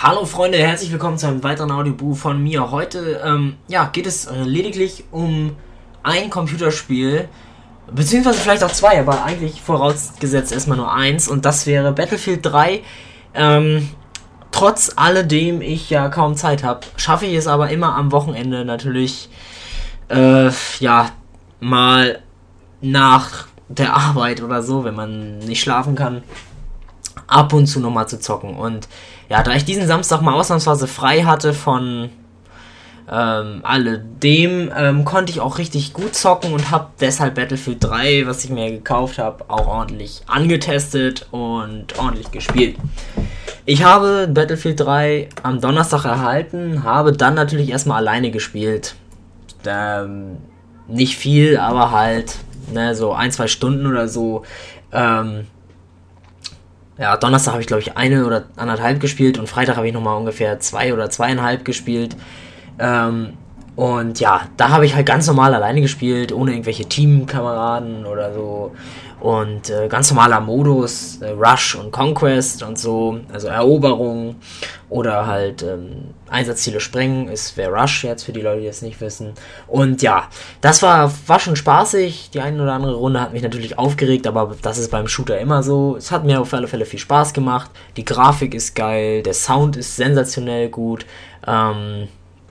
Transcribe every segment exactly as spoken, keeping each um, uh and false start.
Hallo Freunde, herzlich willkommen zu einem weiteren Audiobuch von mir. Heute ähm, ja, geht es äh, lediglich um ein Computerspiel, beziehungsweise vielleicht auch zwei, aber eigentlich vorausgesetzt erstmal nur eins, und das wäre Battlefield drei. Ähm, trotz alledem ich ja kaum Zeit habe, schaffe ich es aber immer am Wochenende natürlich, äh, ja, mal nach der Arbeit oder so, wenn man nicht schlafen kann, ab und zu nochmal zu zocken. Und ja, da ich diesen Samstag mal ausnahmsweise frei hatte von ähm, alledem, ähm, konnte ich auch richtig gut zocken und habe deshalb Battlefield drei, was ich mir gekauft habe, auch ordentlich angetestet und ordentlich gespielt. Ich habe Battlefield drei am Donnerstag erhalten, habe dann natürlich erstmal alleine gespielt. Ähm, nicht viel, aber halt, ne, so ein, zwei Stunden oder so. Ähm, Ja, Donnerstag habe ich, glaube ich, eine oder anderthalb gespielt und Freitag habe ich nochmal ungefähr zwei oder zweieinhalb gespielt. Ähm, und ja, da habe ich halt ganz normal alleine gespielt, ohne irgendwelche Teamkameraden oder so. Und äh, ganz normaler Modus, äh, Rush und Conquest und so, also Eroberung oder halt ähm, Einsatzziele sprengen, ist wäre Rush jetzt für die Leute, die das nicht wissen. Und ja, das war, war schon spaßig. Die eine oder andere Runde hat mich natürlich aufgeregt, aber das ist beim Shooter immer so. Es hat mir auf alle Fälle viel Spaß gemacht. Die Grafik ist geil, der Sound ist sensationell gut. Ähm,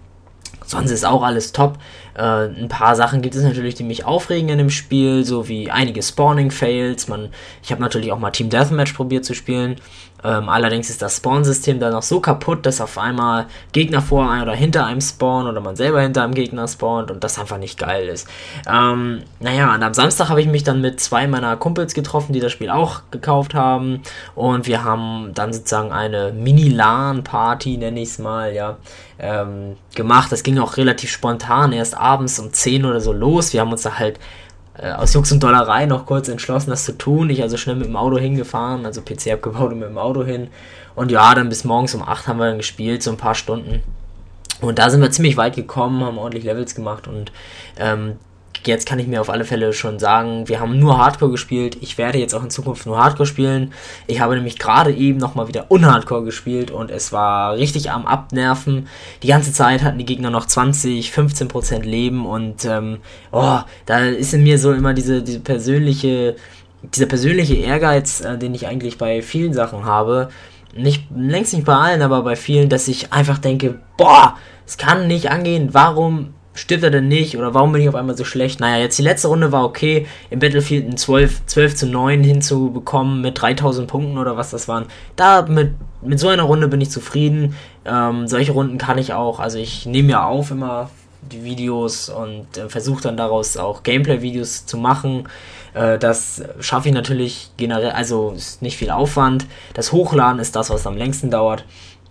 Sonst ist auch alles top. Äh, ein paar Sachen gibt es natürlich, die mich aufregen in dem Spiel, so wie einige Spawning-Fails. Man, ich habe natürlich auch mal Team Deathmatch probiert zu spielen. Ähm, allerdings ist das Spawn-System dann noch so kaputt, dass auf einmal Gegner vor einem oder hinter einem spawnen oder man selber hinter einem Gegner spawnt und das einfach nicht geil ist. Ähm, naja, und am Samstag habe ich mich dann mit zwei meiner Kumpels getroffen, die das Spiel auch gekauft haben, und wir haben dann sozusagen eine Mini-LAN-Party, nenne ich es mal, ja, ähm, gemacht. Das ging auch relativ spontan, erst abends um zehn oder so los. Wir haben uns da halt aus Jux und Dollerei noch kurz entschlossen, das zu tun. Ich also schnell mit dem Auto hingefahren, also P C abgebaut und mit dem Auto hin. Und ja, dann bis morgens um acht haben wir dann gespielt, so ein paar Stunden. Und da sind wir ziemlich weit gekommen, haben ordentlich Levels gemacht und ähm, jetzt kann ich mir auf alle Fälle schon sagen, wir haben nur Hardcore gespielt. Ich werde jetzt auch in Zukunft nur Hardcore spielen. Ich habe nämlich gerade eben nochmal wieder Unhardcore gespielt und es war richtig am Abnerven. Die ganze Zeit hatten die Gegner noch zwanzig, fünfzehn Prozent Leben und ähm, oh, da ist in mir so immer diese, diese persönliche, dieser persönliche Ehrgeiz, äh, den ich eigentlich bei vielen Sachen habe. Nicht, längst nicht bei allen, aber bei vielen, dass ich einfach denke, boah, es kann nicht angehen, warum stirbt er denn nicht, oder warum bin ich auf einmal so schlecht? Naja, jetzt die letzte Runde war okay, im Battlefield ein zwölf zu neun hinzubekommen mit dreitausend Punkten oder was das waren. Da mit, mit so einer Runde bin ich zufrieden. Ähm, solche Runden kann ich auch, also ich nehme ja auf immer die Videos und äh, versuche dann daraus auch Gameplay-Videos zu machen. Äh, das schaffe ich natürlich generell, also ist nicht viel Aufwand. Das Hochladen ist das, was am längsten dauert.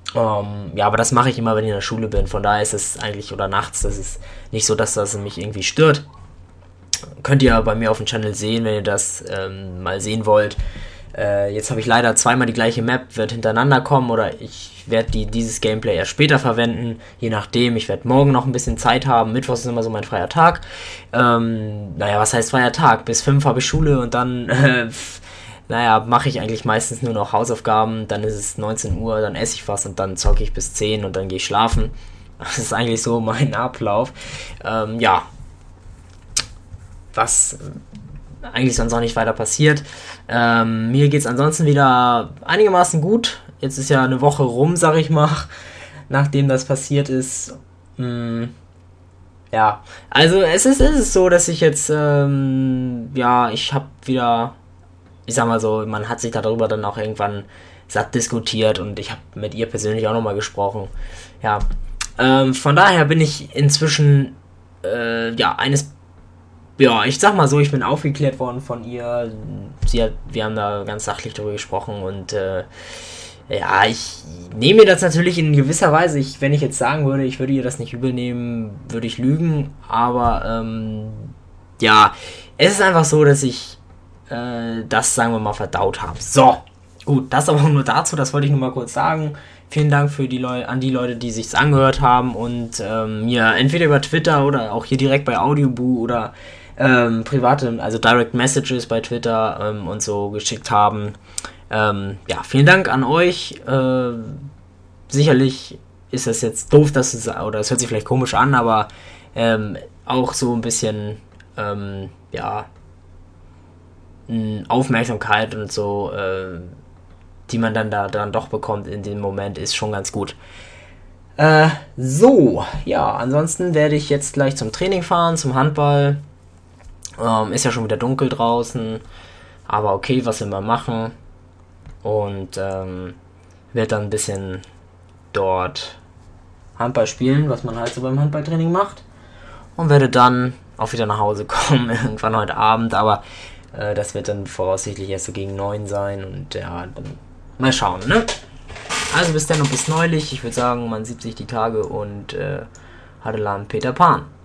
Um, ja, aber das mache ich immer, wenn ich in der Schule bin. Von daher ist es eigentlich, oder nachts, das ist nicht so, dass das mich irgendwie stört. Könnt ihr bei mir auf dem Channel sehen, wenn ihr das ähm, mal sehen wollt. Äh, jetzt habe ich leider zweimal die gleiche Map, wird hintereinander kommen, oder ich werde die, dieses Gameplay erst später verwenden, je nachdem. Ich werde morgen noch ein bisschen Zeit haben. Mittwoch ist immer so mein freier Tag. Ähm, naja, was heißt freier Tag? Bis fünf habe ich Schule und dann äh, naja, mache ich eigentlich meistens nur noch Hausaufgaben, dann ist es neunzehn Uhr, dann esse ich was und dann zocke ich bis zehn und dann gehe ich schlafen. Das ist eigentlich so mein Ablauf. Ähm, ja, was eigentlich sonst auch nicht weiter passiert. Ähm, mir geht es ansonsten wieder einigermaßen gut. Jetzt ist ja eine Woche rum, sag ich mal, nachdem das passiert ist. Hm. Ja, also es ist, es ist so, dass ich jetzt, ähm, ja, ich habe wieder... Ich sag mal so, man hat sich darüber dann auch irgendwann satt diskutiert und ich habe mit ihr persönlich auch nochmal gesprochen. Ja, ähm, von daher bin ich inzwischen, äh, ja, eines, ja, ich sag mal so, ich bin aufgeklärt worden von ihr. Sie hat, wir haben da ganz sachlich darüber gesprochen und, äh, ja, ich nehme mir das natürlich in gewisser Weise, ich, wenn ich jetzt sagen würde, ich würde ihr das nicht übel nehmen, würde ich lügen, aber, ähm, ja, es ist einfach so, dass ich das, sagen wir mal, verdaut haben. So, gut, das aber nur dazu, das wollte ich nur mal kurz sagen. Vielen Dank für die Leute, an die Leute, die sich's angehört haben und ähm, mir entweder über Twitter oder auch hier direkt bei Audioboo oder ähm, private, also Direct Messages bei Twitter ähm, und so geschickt haben. Ähm, ja, vielen Dank an euch. Äh, sicherlich ist das jetzt doof, dass es, oder es hört sich vielleicht komisch an, aber ähm, auch so ein bisschen, ähm, ja, Aufmerksamkeit und so, äh, die man dann da dann doch bekommt in dem Moment, ist schon ganz gut. Äh, so, ja, ansonsten werde ich jetzt gleich zum Training fahren, zum Handball. Ähm, ist ja schon wieder dunkel draußen, aber okay, was will man machen? Und ähm, werde dann ein bisschen dort Handball spielen, was man halt so beim Handballtraining macht. Und werde dann auch wieder nach Hause kommen, irgendwann heute Abend, aber äh, das wird dann voraussichtlich erst so gegen neun sein und ja, dann mal schauen, ne? Also bis dann und bis neulich, ich würde sagen, man sieht sich die Tage und äh, Hadelan Peter Pan.